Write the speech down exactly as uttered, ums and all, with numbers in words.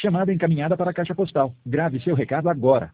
Chamada encaminhada para a caixa postal. Grave seu recado agora.